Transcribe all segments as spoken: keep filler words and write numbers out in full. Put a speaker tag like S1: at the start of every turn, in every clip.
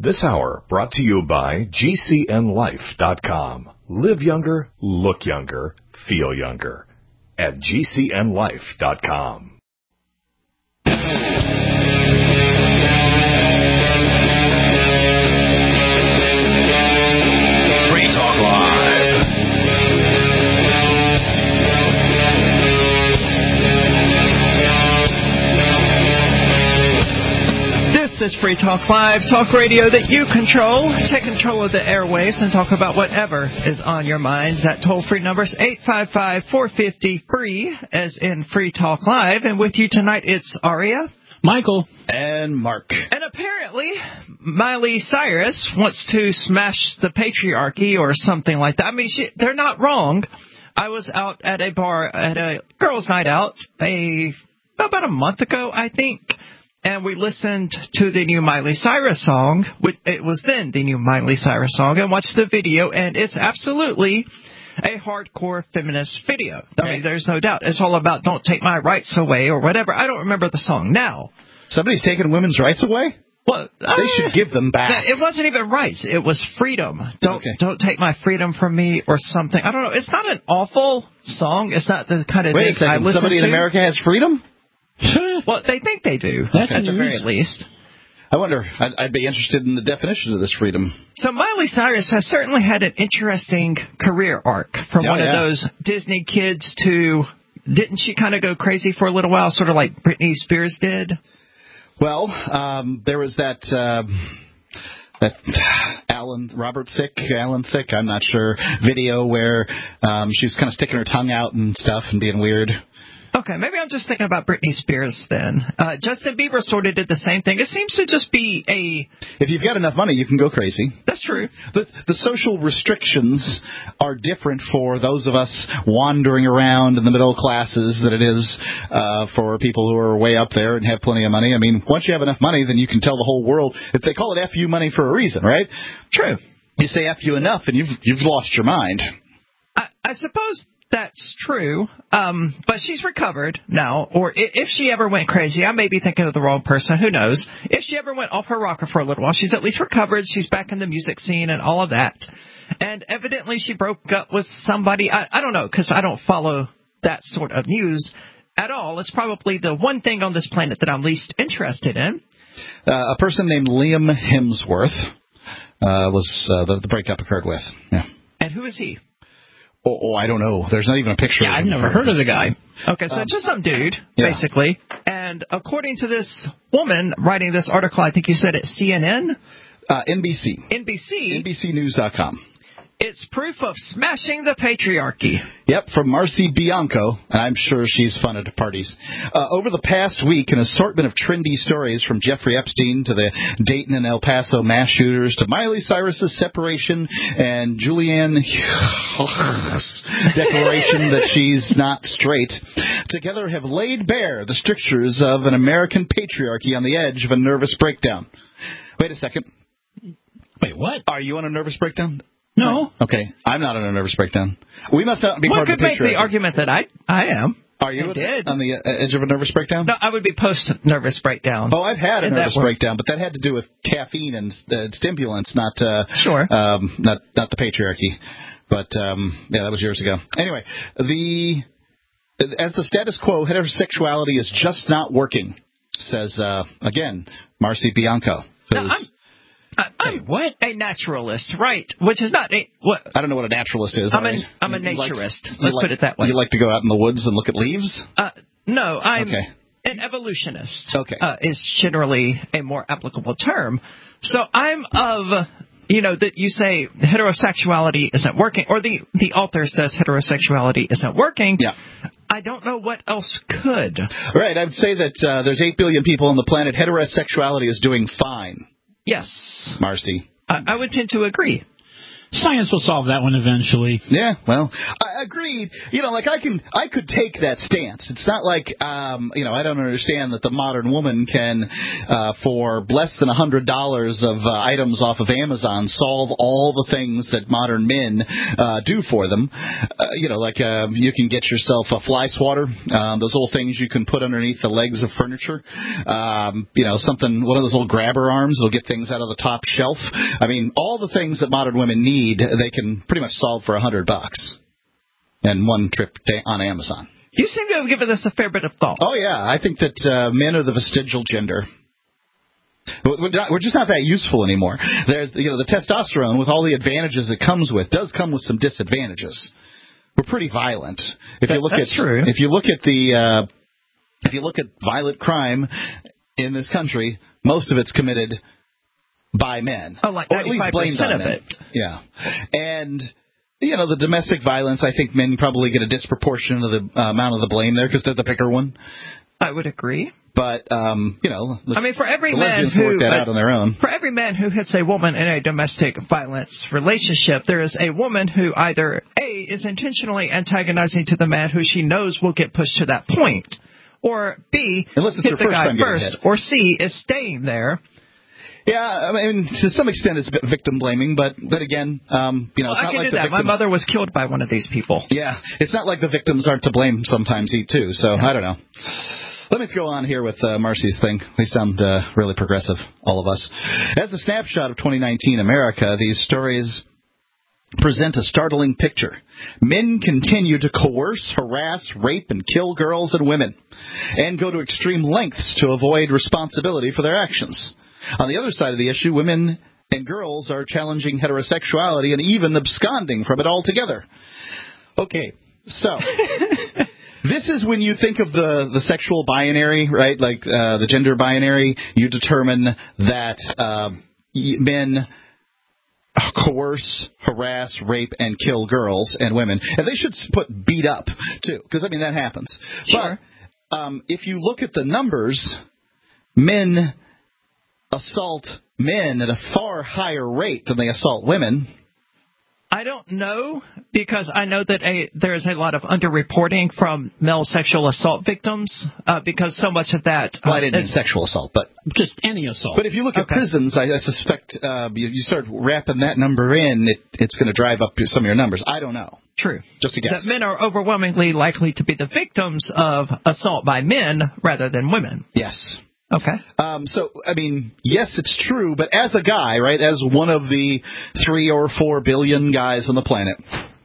S1: This hour brought to you by G C N life dot com. Live younger, look younger, feel younger at G C N life dot com. Free Talk Live.
S2: This is Free Talk Live, talk radio that you control. Take control of the airwaves and talk about whatever is on your mind. That toll-free number is eight five five, four five zero, free, as in Free Talk Live. And with you tonight, it's Aria,
S3: Michael,
S4: and Mark.
S2: And apparently, Miley Cyrus wants to smash the patriarchy or something like that. I mean, she, they're not wrong. I was out at a bar, at a girls' night out, a about a month ago, I think. And we listened to the new Miley Cyrus song, which it was then the new Miley Cyrus song, and watched the video, and it's absolutely a hardcore feminist video. I mean, there's no doubt. It's all about don't take my rights away or whatever. I don't remember the song now.
S4: Somebody's taking women's rights away?
S2: Well,
S4: they
S2: uh,
S4: should give them back.
S2: It wasn't even rights. It was freedom. Don't okay. don't take my freedom from me or something. I don't know. It's not an awful song. It's not the kind of
S4: Wait
S2: thing
S4: a second.
S2: I listen
S4: Somebody
S2: to.
S4: in America has freedom?
S2: Well, they think they do,
S3: That's
S2: at
S3: news.
S2: the very least.
S4: I wonder, I'd, I'd be interested in the definition of this freedom.
S2: So Miley Cyrus has certainly had an interesting career arc from
S4: oh,
S2: one
S4: yeah.
S2: of those Disney kids to, didn't she kind of go crazy for a little while, sort of like Britney Spears did?
S4: Well, um, there was that... Uh, That Alan, Robert Thicke, Alan Thicke, I'm not sure, video where um, she was kind of sticking her tongue out and stuff and being weird.
S2: Okay, maybe I'm just thinking about Britney Spears then. Uh, Justin Bieber sort of did the same thing. It seems to just be a...
S4: If you've got enough money, you can go crazy.
S2: That's true.
S4: The, the social restrictions are different for those of us wandering around in the middle classes than it is uh, for people who are way up there and have plenty of money. I mean, once you have enough money, then you can tell the whole world. If they call it F you money for a reason, right?
S2: True.
S4: You say F you enough and you've, you've lost your mind.
S2: I, I suppose... That's true, um, but she's recovered now, or if she ever went crazy, I may be thinking of the wrong person, who knows. If she ever went off her rocker for a little while, she's at least recovered, she's back in the music scene and all of that. And evidently she broke up with somebody, I, I don't know, because I don't follow that sort of news at all. It's probably the one thing on this planet that I'm least interested in.
S4: Uh, a person named Liam Hemsworth uh, was uh, the, the breakup occurred with. Yeah.
S2: And who is he?
S4: Oh, oh, I don't know. There's not even a picture
S2: yeah,
S4: of him.
S2: I've never heard of the guy. Okay, so
S4: um,
S2: just some dude,
S4: yeah.
S2: basically. And according to this woman writing this article, I think you said it's C N N?
S4: Uh, N B C.
S2: N B C?
S4: N B C news dot com.
S2: It's proof of smashing the patriarchy.
S4: Yep, from Marcy Bianco, and I'm sure she's fun at parties. Uh, over the past week, an assortment of trendy stories from Jeffrey Epstein to the Dayton and El Paso mass shooters to Miley Cyrus's separation and Julianne declaration that she's not straight, together have laid bare the strictures of an American patriarchy on the edge of a nervous breakdown. Wait a second.
S3: Wait, what?
S4: Are you on a nervous breakdown?
S3: No.
S4: Okay, I'm not on a nervous breakdown. We must not be
S2: One
S4: part of
S2: could
S4: the
S2: make
S4: patriarchy.
S2: the argument that I I am.
S4: Are you
S2: I did.
S4: on the edge of a nervous breakdown?
S2: No, I would be post-nervous breakdown.
S4: Oh, I've had a
S2: In
S4: nervous
S2: that
S4: breakdown, but that had to do with caffeine and uh, stimulants, not uh,
S2: sure,
S4: um, not not the patriarchy. But um, yeah, that was years ago. Anyway, the as the status quo, heterosexuality is just not working, says uh, again Marcy Bianco.
S2: Now, I'm, I, I'm
S3: Wait, what?
S2: A naturalist, right? Which is not a what?
S4: I don't know what a naturalist is.
S2: I'm,
S4: right?
S2: an, I'm a
S4: You like-
S2: naturist.
S4: you
S2: Let's
S4: like-
S2: put it that way.
S4: You like to go out in the woods and look at leaves?
S2: Uh, no, I'm
S4: Okay.
S2: an evolutionist.
S4: Okay.
S2: Uh, is generally a more applicable term. So I'm of, you know, that you say heterosexuality isn't working, or the, the author says heterosexuality isn't working.
S4: Yeah.
S2: I don't know what else could.
S4: Right. I would say that uh, there's eight billion people on the planet. Heterosexuality is doing fine.
S2: Yes.
S4: Marcy.
S2: I, I would tend to agree.
S3: Science will solve that one eventually.
S4: Yeah, well, I agreed. You know, like I can, I could take that stance. It's not like, um, you know, I don't understand that the modern woman can, uh, for less than a hundred dollars of uh, items off of Amazon, solve all the things that modern men uh, do for them. Uh, you know, like uh, you can get yourself a fly swatter, uh, those little things you can put underneath the legs of furniture. Um, you know, something, one of those little grabber arms will get things out of the top shelf. I mean, all the things that modern women need, they can pretty much solve for a hundred bucks and one trip on Amazon.
S2: You seem to have given this a fair bit of thought.
S4: Oh, yeah. I think that uh, men are the vestigial gender. We're, not, we're just not that useful anymore. There's, you know, the testosterone, with all the advantages it comes with, does come with some disadvantages. We're pretty violent. If
S2: that,
S4: you look
S2: that's
S4: at,
S2: true.
S4: If you look at the, uh, if you look at violent crime in this country, most of it's committed by men.
S2: Oh, like
S4: or at least blamed on
S2: of
S4: men.
S2: it.
S4: Yeah. And, you know, the domestic violence, I think men probably get a disproportionate of the uh, amount of the blame there because they're the bigger one.
S2: I would agree.
S4: But, um, you know,
S2: I mean, for every
S4: the
S2: man
S4: lesbians
S2: who
S4: work that
S2: uh,
S4: out on their own.
S2: For every man who hits a woman in a domestic violence relationship, there is a woman who either A, is intentionally antagonizing to the man who she knows will get pushed to that point, or B,
S4: Unless it's
S2: hit
S4: her
S2: the
S4: first
S2: guy
S4: time getting
S2: first,
S4: hit.
S2: or C, is staying there.
S4: Yeah, I mean, to some extent it's victim blaming, but then again, um, you know,
S2: Well,
S4: it's
S2: I
S4: not
S2: can
S4: like
S2: do
S4: the
S2: that.
S4: victims.
S2: My mother was killed by one of these people.
S4: Yeah, it's not like the victims aren't to blame sometimes, he too. So
S2: Yeah.
S4: I don't know. Let me go on here with uh, Marcy's thing. We sound uh, really progressive, all of us. As a snapshot of twenty nineteen America, these stories present a startling picture. Men continue to coerce, harass, rape, and kill girls and women, and go to extreme lengths to avoid responsibility for their actions. On the other side of the issue, women and girls are challenging heterosexuality and even absconding from it altogether. Okay, so this is when you think of the, the sexual binary, right? Like uh, the gender binary, you determine that uh, men coerce, harass, rape, and kill girls and women. And they should put beat up, too, because, I mean, that happens.
S2: Sure.
S4: But um, if you look at the numbers, men assault men at a far higher rate than they assault women.
S2: I don't know, because I know that a, there is a lot of underreporting from male sexual assault victims, uh, because so much of that... Uh,
S4: Well, I didn't mean
S2: is,
S4: sexual assault, but...
S3: Just any assault.
S4: But if you look at
S2: Okay.
S4: prisons, I, I suspect uh, you, you start wrapping that number in, it, it's going to drive up some of your numbers. I don't know.
S2: True.
S4: Just a guess.
S2: That men are overwhelmingly likely to be the victims of assault by men rather than women.
S4: Yes.
S2: Okay.
S4: Um, so, I mean, yes, it's true, but as a guy, right, as one of the three or four billion guys on the planet,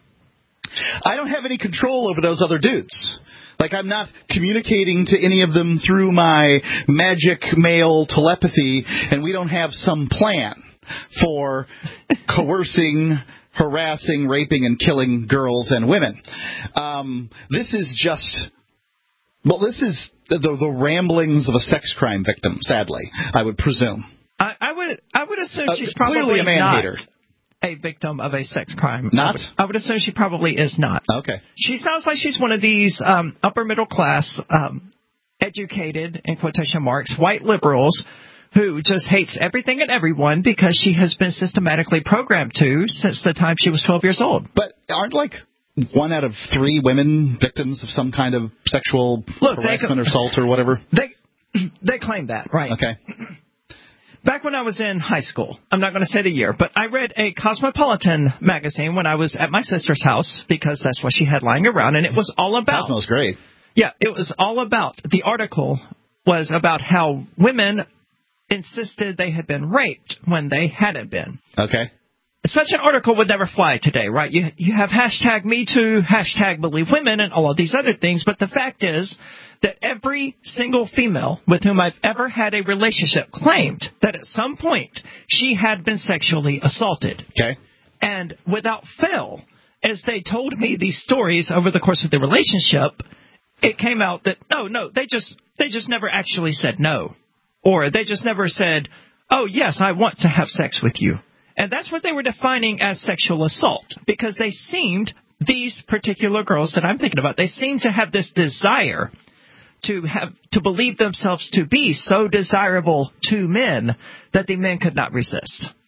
S4: I don't have any control over those other dudes. Like, I'm not communicating to any of them through my magic male telepathy, and we don't have some plan for coercing, harassing, raping, and killing girls and women. Um, this is just... Well, this is the, the ramblings of a sex crime victim, sadly, I would presume.
S2: I, I would I would assume
S4: Uh,
S2: she's
S4: clearly
S2: probably
S4: a man
S2: not
S4: hater.
S2: a victim of a sex crime.
S4: Not?
S2: I would, I would assume she probably is not.
S4: Okay.
S2: She sounds like she's one of these um, upper middle class, um, educated, in quotation marks, white liberals who just hates everything and everyone because she has been systematically programmed to since the time she was twelve years old.
S4: But aren't, like, one out of three women victims of some kind of sexual
S2: Look, they
S4: harassment
S2: co-
S4: or assault or whatever?
S2: They they claim that, right?
S4: Okay.
S2: Back when I was in high school, I'm not going to say the year, but I read a Cosmopolitan magazine when I was at my sister's house because that's what she had lying around, and it was all about...
S4: Cosmo's great.
S2: Yeah, it was all about... The article was about how women insisted they had been raped when they hadn't been.
S4: Okay.
S2: Such an article would never fly today, right? You you have hashtag Me Too, hashtag Believe Women, and all of these other things. But the fact is that every single female with whom I've ever had a relationship claimed that at some point she had been sexually assaulted.
S4: Okay.
S2: And without fail, as they told me these stories over the course of the relationship, it came out that, no, no, they just they just never actually said no. Or they just never said, oh, yes, I want to have sex with you. And that's what they were defining as sexual assault, because they seemed, these particular girls that I'm thinking about, they seemed to have this desire to have to believe themselves to be so desirable to men that the men could not resist.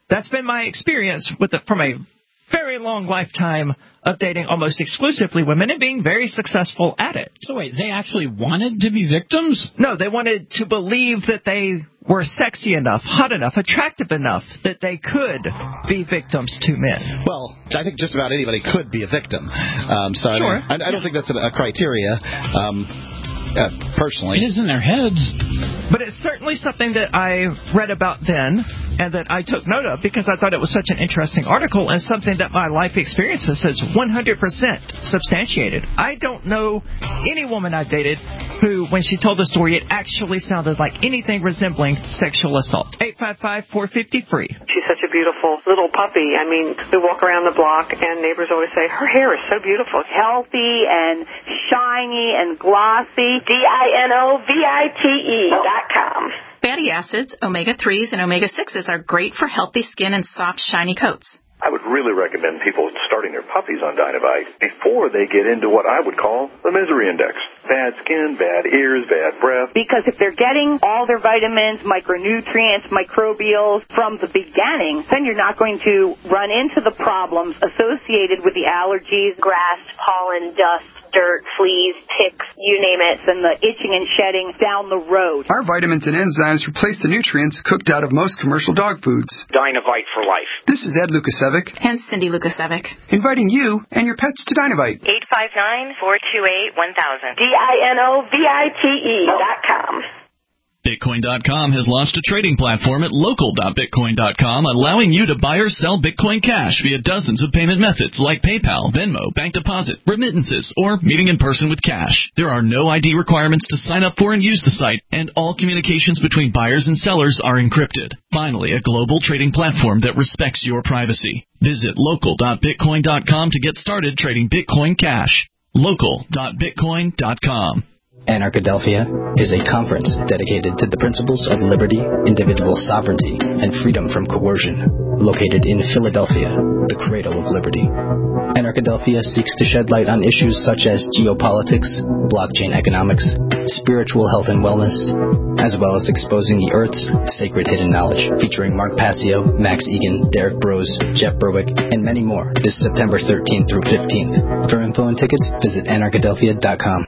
S2: That's been my experience with it from a very long lifetime of dating almost exclusively women and being very successful at it.
S3: So wait, they actually wanted to be victims?
S2: No, they wanted to believe that they were sexy enough, hot enough, attractive enough that they could be victims to men.
S4: Well, I think just about anybody could be a victim. Um, so
S2: sure.
S4: I, mean, I, I don't think that's a, a criteria. Um, Uh, personally.
S3: It is in their heads.
S2: But it's certainly something that I read about then and that I took note of because I thought it was such an interesting article and something that my life experiences has one hundred percent substantiated. I don't know any woman I've dated who, when she told the story, it actually sounded like anything resembling sexual assault. eight five five, four five zero, free.
S5: She's such a beautiful little puppy. I mean, we walk around the block and neighbors always say, her hair is so beautiful.
S6: Healthy and shiny and glossy.
S5: D I N O V I T E dot com.
S7: Fatty acids, omega threes, and omega sixes are great for healthy skin and soft, shiny coats.
S8: I would really recommend people starting their puppies on Dynavite before they get into what I would call the misery index. Bad skin, bad ears, bad breath.
S6: Because if they're getting all their vitamins, micronutrients, microbials from the beginning, then you're not going to run into the problems associated with the allergies, grass, pollen, dust, dirt, fleas, ticks, you name it, and the itching and shedding down the road.
S9: Our vitamins and enzymes replace the nutrients cooked out of most commercial dog foods.
S10: Dynavite for life.
S9: This is Ed Lukasevic.
S7: And Cindy Lukasevic.
S9: Inviting you and your pets to Dynavite.
S11: eight five nine, four two eight, one thousand.
S5: D I N O V I T E dot com.
S12: Bitcoin dot com has launched a trading platform at local dot bitcoin dot com, allowing you to buy or sell Bitcoin Cash via dozens of payment methods like PayPal, Venmo, bank deposit, remittances, or meeting in person with cash. There are no I D requirements to sign up for and use the site, and all communications between buyers and sellers are encrypted. Finally, a global trading platform that respects your privacy. Visit local dot bitcoin dot com to get started trading Bitcoin Cash. local dot bitcoin dot com.
S13: Anarchadelphia is a conference dedicated to the principles of liberty, individual sovereignty, and freedom from coercion, located in Philadelphia, the cradle of liberty. Anarchadelphia seeks to shed light on issues such as geopolitics, blockchain economics, spiritual health and wellness, as well as exposing the Earth's sacred hidden knowledge, featuring Mark Passio, Max Egan, Derek Brose, Jeff Berwick, and many more this September thirteenth through fifteenth. For info and tickets, visit anarchadelphia dot com.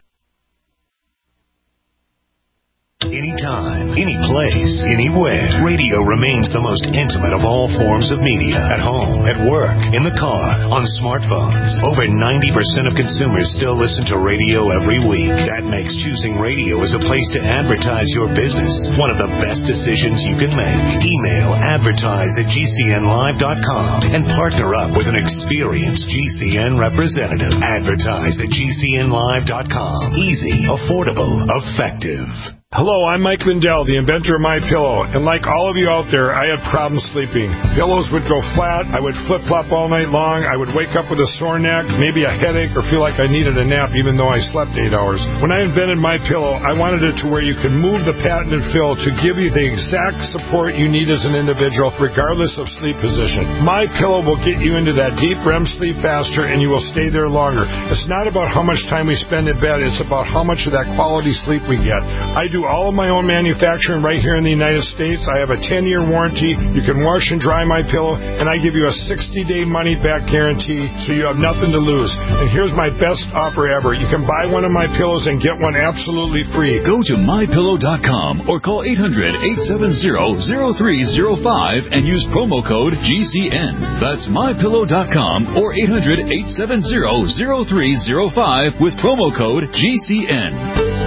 S1: Anytime, any place, anywhere. Radio remains the most intimate of all forms of media. At home, at work, in the car, on smartphones. Over ninety percent of consumers still listen to radio every week. That makes choosing radio as a place to advertise your business one of the best decisions you can make. Email advertise at G C N live dot com and partner up with an experienced G C N representative. Advertise at G C N live dot com. Easy, affordable, effective.
S14: Hello, I'm Mike Lindell, the inventor of MyPillow, and like all of you out there, I had problems sleeping. Pillows would go flat, I would flip-flop all night long, I would wake up with a sore neck, maybe a headache, or feel like I needed a nap even though I slept eight hours. When I invented MyPillow, I wanted it to where you could move the patented fill to give you the exact support you need as an individual, regardless of sleep position. MyPillow will get you into that deep R E M sleep faster, and you will stay there longer. It's not about how much time we spend in bed, it's about how much of that quality sleep we get. I do all of my own manufacturing right here in the United States. I have a ten-year warranty. You can wash and dry my pillow, and I give you a sixty-day money-back guarantee, so you have nothing to lose. And here's my best offer ever. You can buy one of my pillows and get one absolutely free.
S15: Go to my pillow dot com or call eight hundred, eight seven zero, zero three zero five and use promo code G C N. That's my pillow dot com or eight hundred, eight seven zero, zero three zero five with promo code G C N.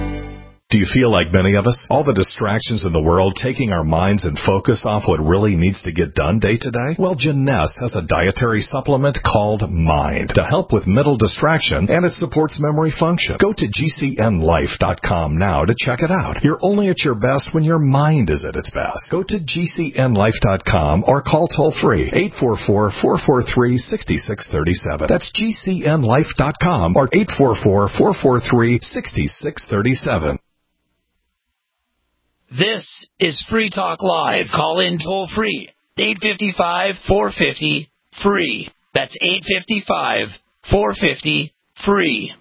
S1: Do you feel like many of us? All the distractions in the world taking our minds and focus off what really needs to get done day to day? Well, Jeunesse has a dietary supplement called Mind to help with mental distraction, and it supports memory function. Go to G C N life dot com now to check it out. You're only at your best when your mind is at its best. Go to G C N life dot com or call toll-free eight four four, four four three, six six three seven. That's G C N life dot com or eight four four, four four three, six six three seven.
S16: This is Free Talk Live. Call in toll free. eight five five, four five zero, free. That's eight five five, four five zero, free.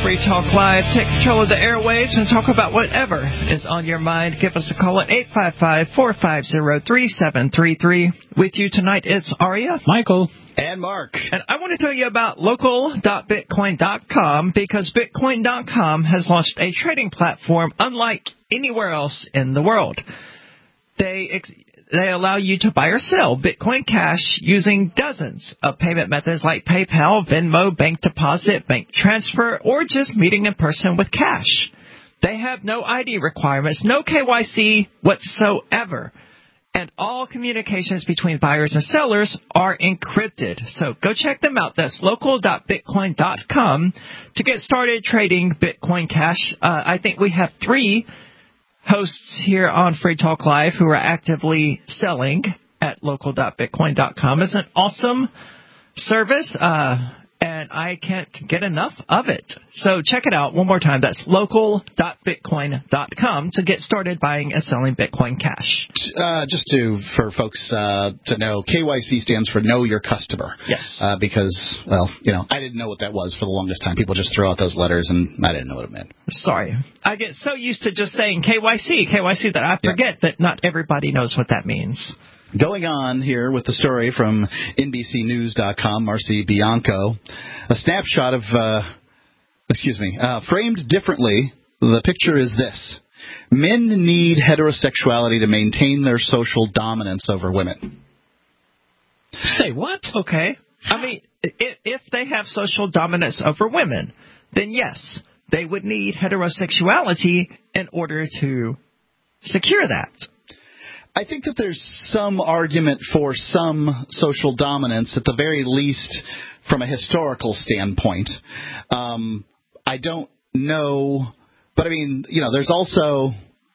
S2: Free Talk Live. Take control of the airwaves and talk about whatever is on your mind. Give us a call at eight five five, four five zero, three seven three three. With you tonight, it's Aria,
S3: Michael,
S4: and Mark.
S2: And I want to tell you about local dot bitcoin dot com because bitcoin dot com has launched a trading platform unlike anywhere else in the world. They ex- They allow you to buy or sell Bitcoin Cash using dozens of payment methods like PayPal, Venmo, bank deposit, bank transfer, or just meeting in person with cash. They have no I D requirements, no K Y C whatsoever. And all communications between buyers and sellers are encrypted. So go check them out. That's local dot bitcoin dot com to get started trading Bitcoin Cash. Uh, I think we have three hosts here on Free Talk Live who are actively selling at local dot bitcoin dot com. It's an awesome service, uh, and I can't get enough of it. So check it out one more time. That's local dot bitcoin dot com to get started buying and selling Bitcoin Cash.
S4: Uh, just to for folks uh, to know, K Y C stands for Know Your Customer.
S2: Yes.
S4: Uh, because, well, you know, I didn't know what that was for the longest time. People just throw out those letters, and I didn't know what it meant.
S2: Sorry. I get so used to just saying K Y C, K Y C, that I forget yeah. that not everybody knows what that means.
S4: Going on here with the story from N B C News dot com, Marcy Bianco, a snapshot of, uh, excuse me, uh, framed differently, the picture is this. Men need heterosexuality to maintain their social dominance over women.
S3: Say what?
S2: Okay. I mean, if, if they have social dominance over women, then yes, they would need heterosexuality in order to secure that.
S4: I think that there's some argument for some social dominance, at the very least from a historical standpoint. Um, I don't know, but I mean, you know, there's also...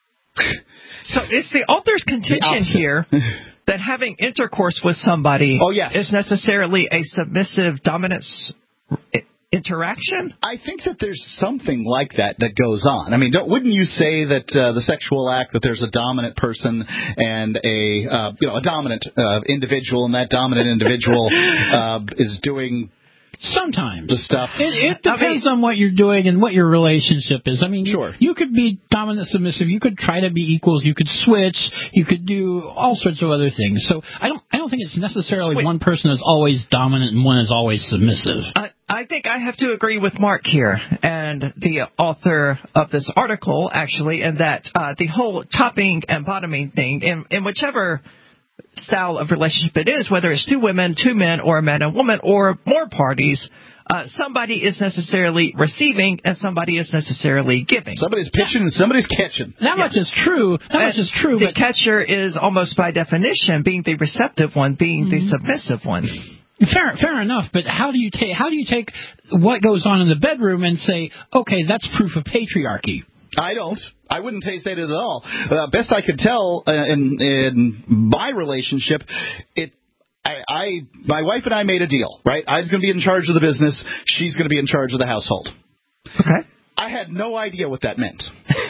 S2: So it's the author's contention here that having intercourse with somebody
S4: oh, yes.
S2: is necessarily a submissive dominance interaction?
S4: I think that there's something like that that goes on. I mean, don't, wouldn't you say that uh, the sexual act, that there's a dominant person and a uh, you know a dominant uh, individual, and that dominant individual uh, is doing
S3: sometimes
S4: the stuff?
S3: It, it depends I mean, on what you're doing and what your relationship is. I mean,
S4: sure.
S3: you, you could be dominant, submissive. You could try to be equals. You could switch. You could do all sorts of other things. So I don't I don't think it's necessarily Switch. One person is always dominant and one is always submissive.
S2: I, I think I have to agree with Mark here and the author of this article, actually, in that uh, the whole topping and bottoming thing, in, in whichever style of relationship it is, whether it's two women, two men, or a man and woman, or more parties, uh, somebody is necessarily receiving and somebody is necessarily giving.
S4: Somebody's pitching and somebody's catching.
S3: That yeah. much is true. That and much is true.
S2: The
S3: but
S2: catcher is almost by definition being the receptive one, being mm-hmm. the submissive one.
S3: Fair, fair enough. But how do you take how do you take what goes on in the bedroom and say, okay, that's proof of patriarchy?
S4: I don't. I wouldn't say it at all. Uh, best I could tell uh, in in my relationship, it. I, I my wife and I made a deal, right? I was going to be in charge of the business. She's going to be in charge of the household.
S2: Okay.
S4: I had no idea what that meant.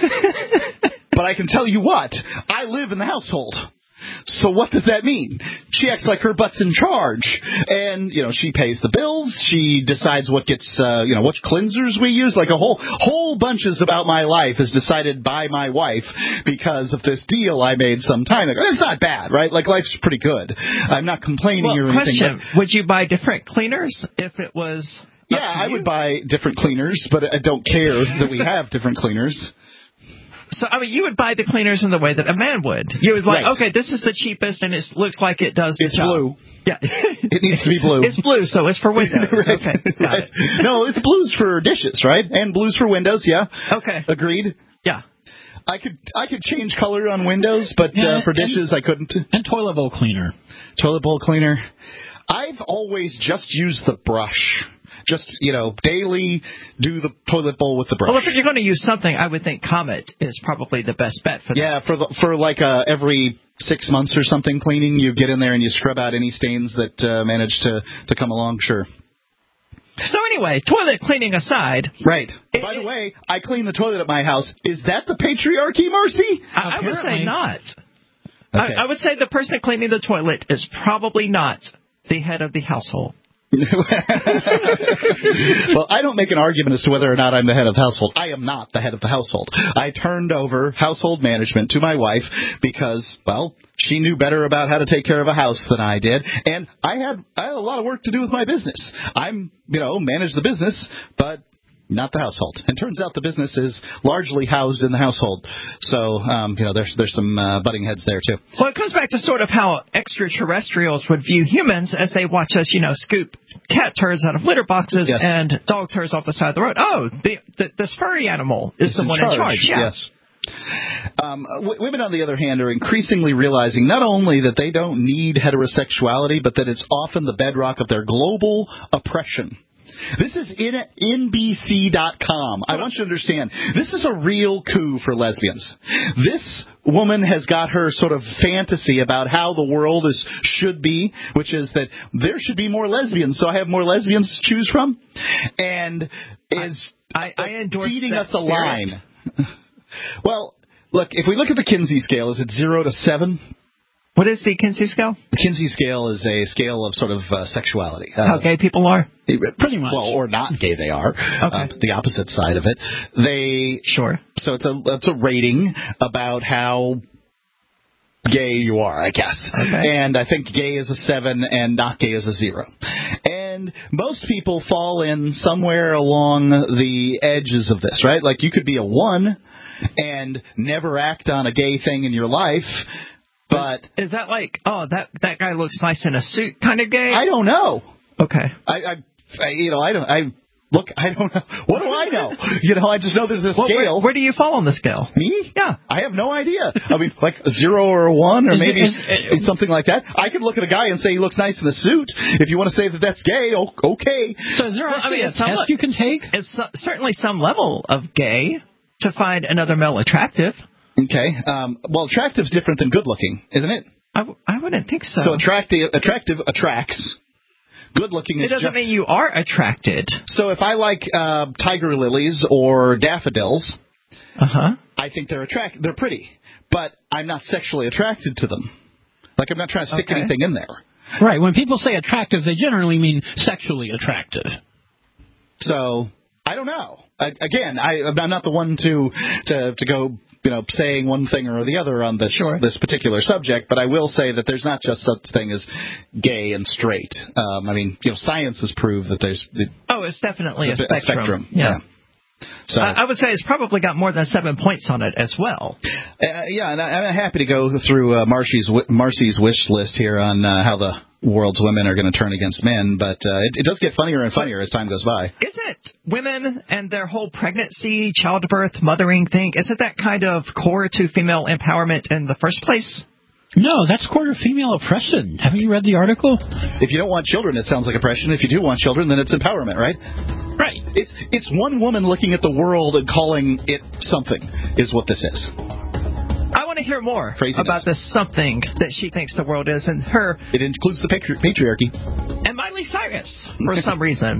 S4: But I can tell you what. I live in the household. So what does that mean? She acts like her butt's in charge, and you know she pays the bills. She decides what gets, uh, you know, which cleansers we use. Like a whole whole bunches about my life is decided by my wife because of this deal I made some time ago. It's not bad, right? Like life's pretty good. I'm not complaining
S2: well,
S4: or anything.
S2: Question: but, would you buy different cleaners if it was?
S4: Yeah, I would buy different cleaners, but I don't care that we have different cleaners.
S2: So, I mean, you would buy the cleaners in the way that a man would. You would like, right. okay, this is the cheapest, and it looks like it does the
S4: it's
S2: job.
S4: Blue.
S2: Yeah.
S4: It needs to be blue.
S2: It's blue, so it's for windows.
S4: right.
S2: Okay, got
S4: right.
S2: it.
S4: No, it's blues for dishes, right? And blues for windows, yeah.
S2: Okay.
S4: Agreed?
S2: Yeah.
S4: I could I could change color on windows, but
S3: yeah,
S4: uh, for dishes
S3: and,
S4: I couldn't.
S3: And toilet bowl cleaner.
S4: Toilet bowl cleaner. I've always just used the brush. Just, you know, daily do the toilet bowl with the brush.
S2: Well, if you're going to use something, I would think Comet is probably the best bet for that.
S4: Yeah, for the, for like uh, every six months or something cleaning, you get in there and you scrub out any stains that uh, manage to, to come along, sure.
S2: So anyway, toilet cleaning aside.
S4: Right.
S2: It,
S4: By the
S2: it,
S4: way, I clean the toilet at my house. Is that the patriarchy, Marcy?
S2: I, I would say not.
S4: Okay.
S2: I, I would say the person cleaning the toilet is probably not the head of the household.
S4: Well, I don't make an argument as to whether or not I'm the head of the household. I am not the head of the household. I turned over household management to my wife because, well, she knew better about how to take care of a house than I did, and I had I had a lot of work to do with my business. I'm, you know, manage the business, but not the household. And turns out the business is largely housed in the household. So, um, you know, there's there's some uh, butting heads there, too.
S2: Well, it comes back to sort of how extraterrestrials would view humans as they watch us, you know, scoop cat turds out of litter boxes
S4: Yes.
S2: and dog turds off the side of the road. Oh, the, the, this furry animal is
S4: It's
S2: the
S4: in
S2: one
S4: charge.
S2: in charge. Yeah.
S4: Yes. Um, w- women, on the other hand, are increasingly realizing not only that they don't need heterosexuality, but that it's often the bedrock of their global oppression. This is in N B C dot com. I want you to understand, this is a real coup for lesbians. This woman has got her sort of fantasy about how the world is should be, which is that there should be more lesbians, so I have more lesbians to choose from, and is
S2: I, I endorse
S4: feeding
S2: that
S4: us a
S2: spirit.
S4: line. Well, look, if we look at the Kinsey scale, is it zero to seven?
S2: What is the Kinsey scale?
S4: The Kinsey scale is a scale of sort of uh, sexuality. Uh,
S2: How gay people are?
S3: Pretty much.
S4: Well, or not gay they are.
S2: Okay.
S4: Uh, the opposite side of it. They
S2: Sure.
S4: So it's a it's a rating about how gay you are, I guess.
S2: Okay.
S4: And I think gay is a seven and not gay is a zero. And most people fall in somewhere along the edges of this, right? Like you could be a one and never act on a gay thing in your life. But
S2: is that like, oh, that that guy looks nice in a suit kind of gay?
S4: I don't know.
S2: Okay.
S4: I, I, I you know, I don't. I look. I don't know. What do I know? You know, I just know there's a
S2: well,
S4: scale.
S2: Where, where do you fall on the scale?
S4: Me?
S2: Yeah.
S4: I have no idea. I mean, like a zero or a one, or
S3: Is it-
S4: maybe
S3: is it-
S4: something like that. I could look at a guy and say he looks nice in a suit. If you want to say that that's gay, o- okay.
S3: So is there
S2: Well, I
S3: actually
S2: mean,
S3: a
S2: it's some
S3: test
S2: le-
S3: you can take?
S2: It's so- certainly some level of gay to find another male attractive.
S4: Okay. Um, well, attractive's different than good looking, isn't it?
S2: I, w- I wouldn't think so.
S4: So attractive, attractive attracts. Good looking is
S2: it doesn't
S4: just...
S2: mean you are attracted.
S4: So if I like uh, tiger lilies or daffodils,
S2: uh-huh.
S4: I think they're attract they're pretty, but I'm not sexually attracted to them. Like I'm not trying to stick
S2: Okay.
S4: anything in there.
S3: Right. When people say attractive, they generally mean sexually attractive.
S4: So I don't know. I, again, I, I'm not the one to to to go, you know, saying one thing or the other on this
S2: Sure.
S4: this particular subject, but I will say that there's not just such thing as gay and straight. Um, I mean, you know, science has proved that there's the,
S2: Oh, it's definitely a
S4: the-
S2: spectrum.
S4: spectrum.
S2: Yeah.
S4: So
S2: I, I would say it's probably got more than seven points on it as well.
S4: Uh, yeah, and I, I'm happy to go through uh, Marcy's wi- Marcy's wish list here on uh, how the world's women are going to turn against men, but uh, it, it does get funnier and funnier as time goes by.
S2: Isn't women and their whole pregnancy, childbirth, mothering thing, isn't that kind of core to female empowerment in the first place?
S3: No, that's quarter female oppression. Haven't you read the article?
S4: If you don't want children, it sounds like oppression. If you do want children, then it's empowerment, right?
S3: Right.
S4: It's it's one woman looking at the world and calling it something is what this is.
S2: I want to hear more
S4: Craziness.
S2: about this something that she thinks the world is, and her
S4: It includes the patri- patriarchy.
S2: and Miley Cyrus for some reason.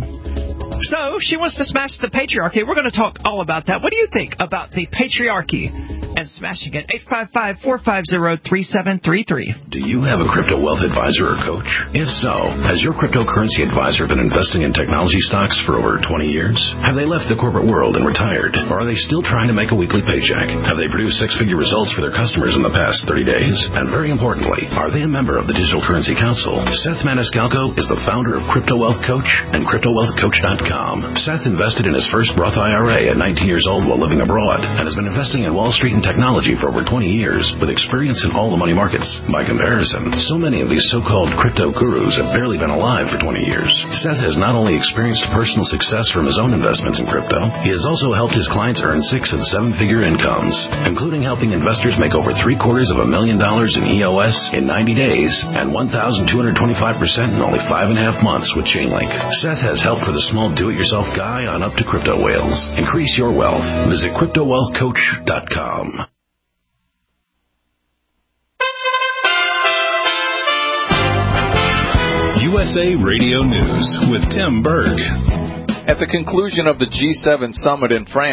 S2: So she wants to smash the patriarchy. We're going to talk all about that. What do you think about the patriarchy and smashing it? eight five five, four five zero, three seven three three.
S10: Do you have a crypto wealth advisor or coach? If so, has your cryptocurrency advisor been investing in technology stocks for over twenty years? Have they left the corporate world and retired? Or are they still trying to make a weekly paycheck? Have they produced six-figure results for their customers in the past thirty days? And very importantly, are they a member of the Digital Currency Council? Seth Maniscalco is the founder of Crypto Wealth Coach and Crypto Wealth Coach dot com. Seth invested in his first Roth I R A at nineteen years old while living abroad and has been investing in Wall Street and technology for over twenty years with experience in all the money markets. By comparison, so many of these so-called crypto gurus have barely been alive for twenty years. Seth has not only experienced personal success from his own investments in crypto, he has also helped his clients earn six and seven-figure incomes, including helping investors make over three quarters of a million dollars in E O S in ninety days and one thousand two hundred twenty-five percent in only five and a half months with Chainlink. Seth has help for the small do-it-yourself guy on up to crypto whales. Increase your wealth. Visit Crypto Wealth Coach dot com.
S1: U S A Radio News with Tim Berg.
S17: At the conclusion of the G seven summit in France,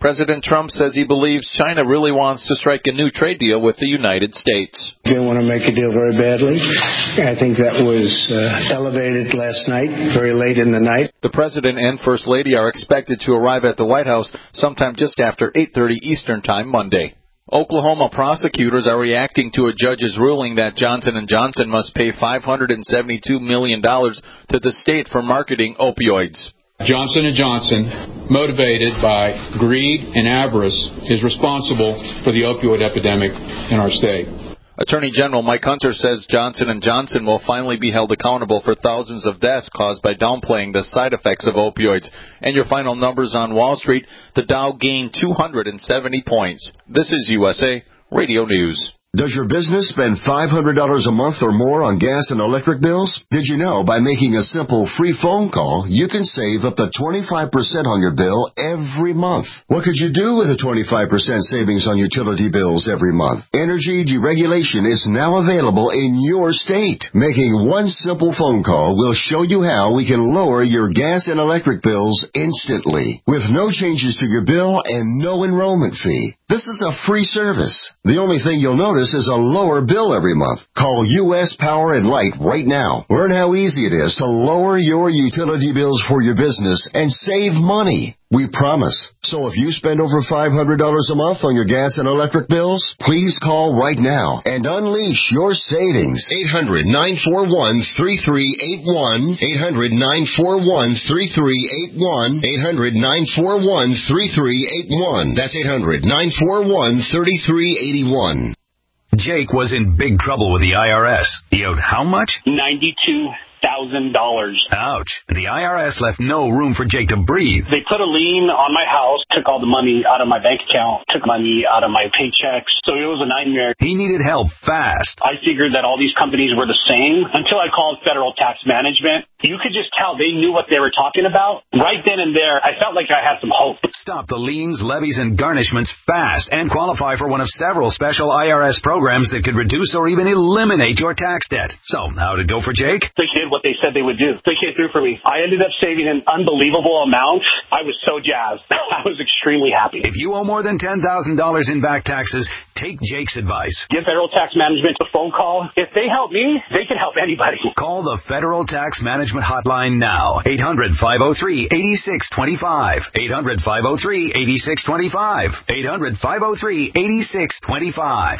S17: President Trump says he believes China really wants to strike a new trade deal with the United States.
S18: Didn't want to make a deal very badly. I think that was uh, elevated last night, very late in the night.
S17: The President and First Lady are expected to arrive at the White House sometime just after eight thirty Eastern Time Monday. Oklahoma prosecutors are reacting to a judge's ruling that Johnson and Johnson must pay five hundred seventy-two million dollars to the state for marketing opioids.
S19: Johnson and Johnson, motivated by greed and avarice, is responsible for the opioid epidemic in our state.
S17: Attorney General Mike Hunter says Johnson and Johnson will finally be held accountable for thousands of deaths caused by downplaying the side effects of opioids. And your final numbers on Wall Street, the Dow gained two hundred seventy points. This is U S A Radio News.
S20: Does your business spend five hundred dollars a month or more on gas and electric bills? Did you know by making a simple free phone call, you can save up to twenty-five percent on your bill every month? What could you do with a twenty-five percent savings on utility bills every month? Energy deregulation is now available in your state. Making one simple phone call will show you how we can lower your gas and electric bills instantly with no changes to your bill and no enrollment fee. This is a free service. The only thing you'll notice is a lower bill every month. Call U S Power and Light right now. Learn how easy it is to lower your utility bills for your business and save money. We promise. So if you spend over five hundred dollars a month on your gas and electric bills, please call right now and unleash your savings. eight hundred, nine four one, three three eight one. eight hundred, nine four one, three three eight one. eight hundred, nine four one, three three eight one. That's eight hundred, nine four one, three three eight one.
S21: Jake was in big trouble with the I R S. He owed how much?
S22: ninety-two thousand dollars.
S21: Ouch. The I R S left no room for Jake to breathe.
S22: They put a lien on my house, took all the money out of my bank account, took money out of my paychecks, so it was a nightmare.
S21: He needed help fast.
S22: I figured that all these companies were the same until I called Federal Tax Management. You could just tell they knew what they were talking about. Right then and there, I felt like I had some hope.
S21: Stop the liens, levies, and garnishments fast and qualify for one of several special I R S programs that could reduce or even eliminate your tax debt. So, how'd it go for Jake?
S22: They did what they said they would do. They came through for me. I ended up saving an unbelievable amount. I was so jazzed. I was extremely happy.
S21: If you owe more than ten thousand dollars in back taxes, take Jake's advice.
S22: Give Federal Tax Management a phone call. If they help me, they can help anybody.
S21: Call the Federal Tax Management Hotline now. eight hundred, five oh three, eight six two five. eight hundred, five oh three, eight six two five. eight hundred, five oh three, eight six two five.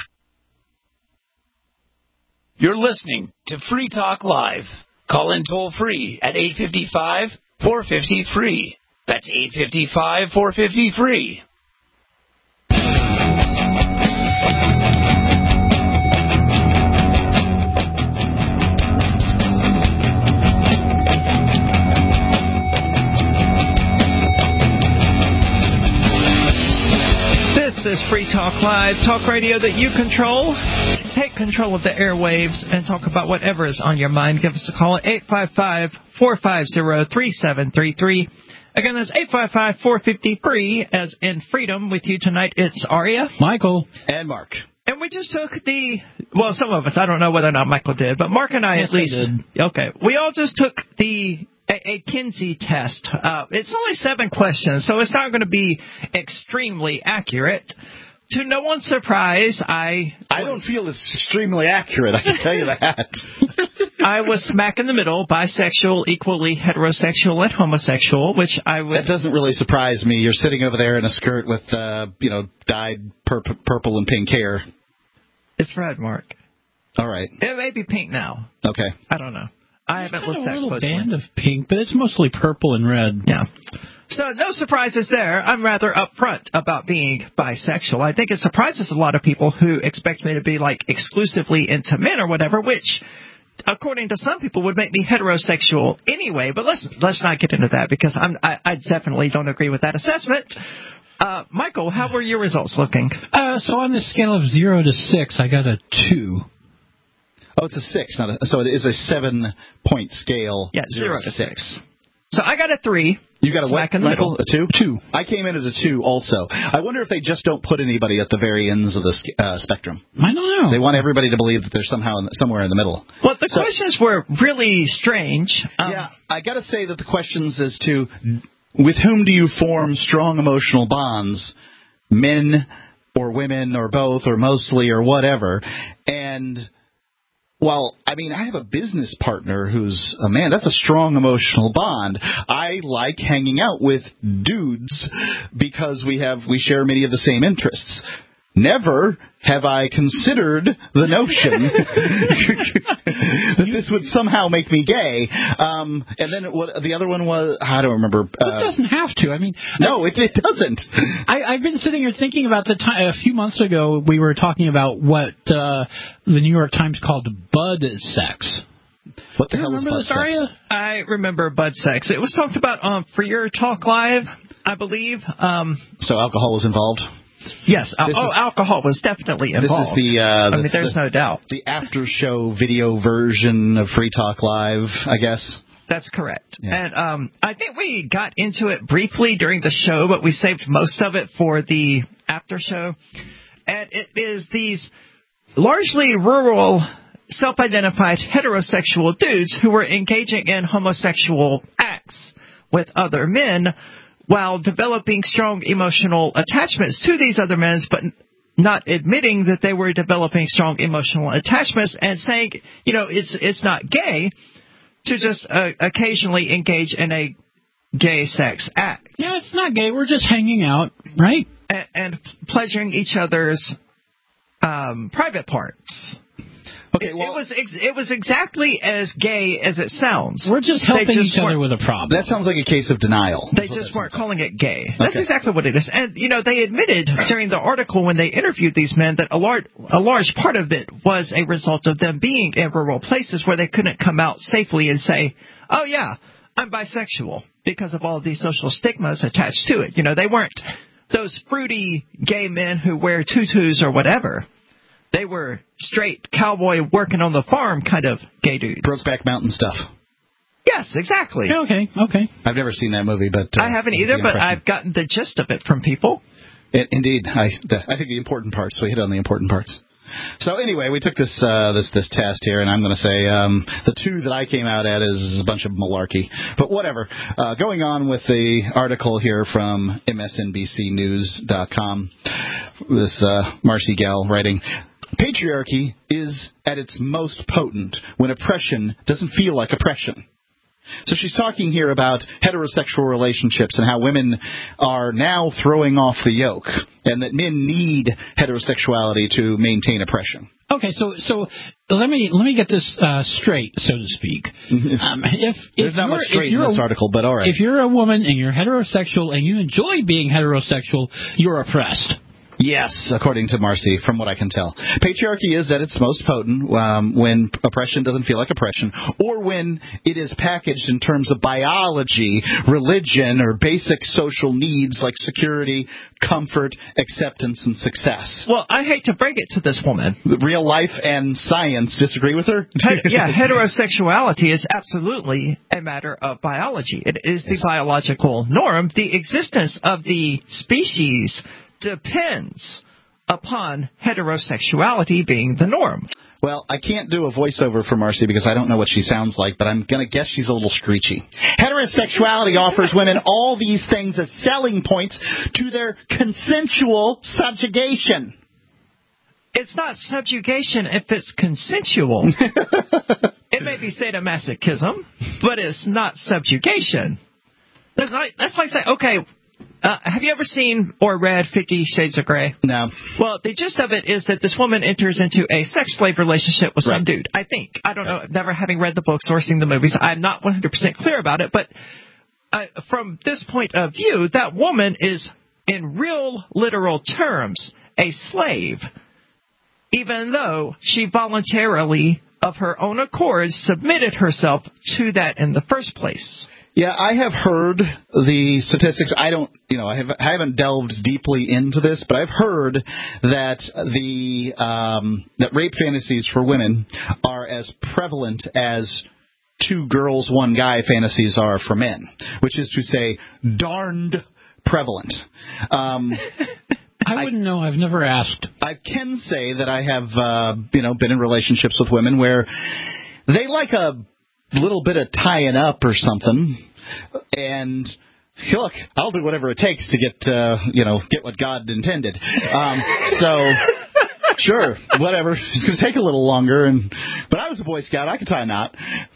S16: You're listening to Free Talk Live. Call in toll free at eight five five, four five zero, free. That's eight five five, four five zero, free.
S2: This is Free Talk Live, talk radio that you control. Take control of the airwaves and talk about whatever is on your mind. Give us a call at eight five five, four five zero, three seven three three. Again, that's eight five five, four five zero, free. As in Freedom, with you tonight, it's Aria,
S3: Michael,
S4: and Mark.
S2: And we just took the, well, some of us, I don't know whether or not Michael did, but Mark and I
S3: yes,
S2: at least.
S3: I did.
S2: Okay. We all just took the A, a Kinsey test. Uh, it's only seven questions, so it's not going to be extremely accurate. To no one's surprise, I...
S4: I don't feel it's extremely accurate, I can tell you that.
S2: I was smack in the middle, bisexual, equally heterosexual and homosexual, which I would...
S4: That doesn't really surprise me. You're sitting over there in a skirt with, uh, you know, dyed pur- purple and pink hair.
S2: It's red, Mark.
S4: All right.
S2: It may be pink now.
S4: Okay.
S2: I don't know. I haven't looked that
S3: closely. A little
S2: closely.
S3: band of pink, but it's mostly purple and red.
S2: Yeah. So no surprises there. I'm rather upfront about being bisexual. I think it surprises a lot of people who expect me to be like exclusively into men or whatever, which, according to some people, would make me heterosexual anyway. But let's let's not get into that because I'm I, I definitely don't agree with that assessment. Uh, Michael, how were your results looking?
S3: Uh, so on the scale of zero to six, I got a two.
S4: Oh, it's a six, not a, so it is a seven-point scale.
S2: Yeah, zero, zero to six. six. So I got a three.
S4: You got a what, Michael? A two?
S3: Two.
S4: I came in as a two also. I wonder if they just don't put anybody at the very ends of the uh, spectrum.
S3: I don't know.
S4: They want everybody to believe that they're somehow in the, somewhere in the middle.
S2: Well, the
S4: so,
S2: questions were really strange.
S4: Um, yeah, I got to say that the questions as to with whom do you form strong emotional bonds? Men or women or both or mostly or whatever. And, well, I mean, I have a business partner who's a man. That's a strong emotional bond. I like hanging out with dudes because we have we share many of the same interests. Never have I considered the notion that this would somehow make me gay. Um, and then what, the other one was, I don't remember. Uh,
S3: it doesn't have to. I mean,
S4: no, it, it doesn't.
S3: I, I've been sitting here thinking about the time. A few months ago, we were talking about what uh, the New York Times called bud sex.
S4: What the hell is bud sex?
S2: Aria? I remember bud sex. It was talked about on For Your Talk Live, I believe. Um,
S4: so alcohol was involved?
S2: Yes. Uh, oh,
S4: was,
S2: alcohol was definitely involved.
S4: This is the, uh,
S2: I mean, there's
S4: the,
S2: no doubt.
S4: The after-show video version of Free Talk Live, I guess.
S2: That's correct.
S4: Yeah.
S2: And um, I think we got into it briefly during the show, but we saved most of it for the after show. And it is these largely rural, self-identified heterosexual dudes who were engaging in homosexual acts with other men while developing strong emotional attachments to these other men, but not admitting that they were developing strong emotional attachments and saying, you know, it's it's not gay to just uh, occasionally engage in a gay sex act.
S3: Yeah, it's not gay. We're just hanging out, right?
S2: And, and pleasuring each other's um, private parts.
S4: Okay, well,
S2: it, it was ex- it was exactly as gay as it sounds.
S3: We're just helping
S2: just
S3: each other with a problem.
S4: That sounds like a case of denial.
S2: They just weren't calling it gay. That's okay. Exactly what it is. And, you know, they admitted during the article when they interviewed these men that a large, a large part of it was a result of them being in rural places where they couldn't come out safely and say, oh, yeah, I'm bisexual, because of all of these social stigmas attached to it. You know, they weren't those fruity gay men who wear tutus or whatever. They were straight cowboy working on the farm kind of gay dudes.
S4: Brokeback Mountain stuff.
S2: Yes, exactly.
S3: Okay, okay.
S4: I've never seen that movie, but uh,
S2: I haven't either, but I've gotten the gist of it from people.
S4: It, indeed, I the, I think the important parts. We hit on the important parts. So anyway, we took this uh, this this test here, and I'm going to say um, the two that I came out at is a bunch of malarkey. But whatever. Uh, going on with the article here from M S N B C News dot com, this uh, Marcy Gell writing. Patriarchy is at its most potent when oppression doesn't feel like oppression. So she's talking here about heterosexual relationships and how women are now throwing off the yoke and that men need heterosexuality to maintain oppression.
S3: Okay, so so let me let me get this uh, straight, so to speak. Um, if, if
S4: There's not much straight in this
S3: a,
S4: article, but all right.
S3: If you're a woman and you're heterosexual and you enjoy being heterosexual, you're oppressed.
S4: Yes, according to Marcy, from what I can tell. Patriarchy is at its most potent um, when oppression doesn't feel like oppression, or when it is packaged in terms of biology, religion, or basic social needs like security, comfort, acceptance, and success.
S2: Well, I hate to break it to this woman.
S4: Real life and science disagree with her?
S2: Yeah, heterosexuality is absolutely a matter of biology. It is the yes. biological norm. The existence of the species depends upon heterosexuality being the norm.
S4: Well, I can't do a voiceover for Marcy because I don't know what she sounds like, but I'm going to guess she's a little screechy. Heterosexuality offers women all these things as selling points to their consensual subjugation.
S2: It's not subjugation if it's consensual. It may be sadomasochism, but it's not subjugation. That's like, that's like saying, okay, Uh, have you ever seen or read Fifty Shades of Grey?
S4: No.
S2: Well, the gist of it is that this woman enters into a sex slave relationship with
S4: right.
S2: some dude. I think. I don't know. Never having read the books or seen the movies, I'm not one hundred percent clear about it. But uh, from this point of view, that woman is, in real literal terms, a slave, even though she voluntarily, of her own accord, submitted herself to that in the first place.
S4: Yeah, I have heard the statistics. I don't, you know, I, have, I haven't delved deeply into this, but I've heard that the um, that rape fantasies for women are as prevalent as two girls, one guy fantasies are for men, which is to say, darned prevalent. Um,
S3: I wouldn't know. I've never asked.
S4: I can say that I have, uh, you know, been in relationships with women where they like a little bit of tying up or something, and look, I'll do whatever it takes to get, uh, you know, get what God intended. Um, so, sure, whatever. It's going to take a little longer. And but I was a Boy Scout. I could tie a knot.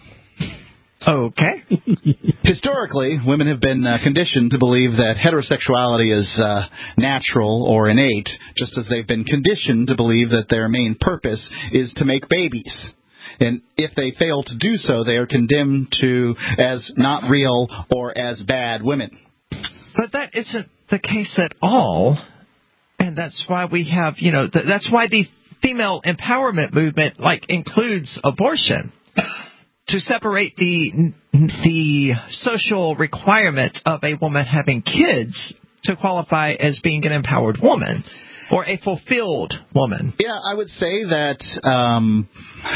S2: Okay.
S4: Historically, women have been uh, conditioned to believe that heterosexuality is uh, natural or innate, just as they've been conditioned to believe that their main purpose is to make babies. And if they fail to do so, they are condemned to as not real or as bad women.
S2: But that isn't the case at all. And that's why we have, you know, th- that's why the female empowerment movement, like, includes abortion. To separate the the social requirements of a woman having kids to qualify as being an empowered woman or a fulfilled woman.
S4: Yeah, I would say that um,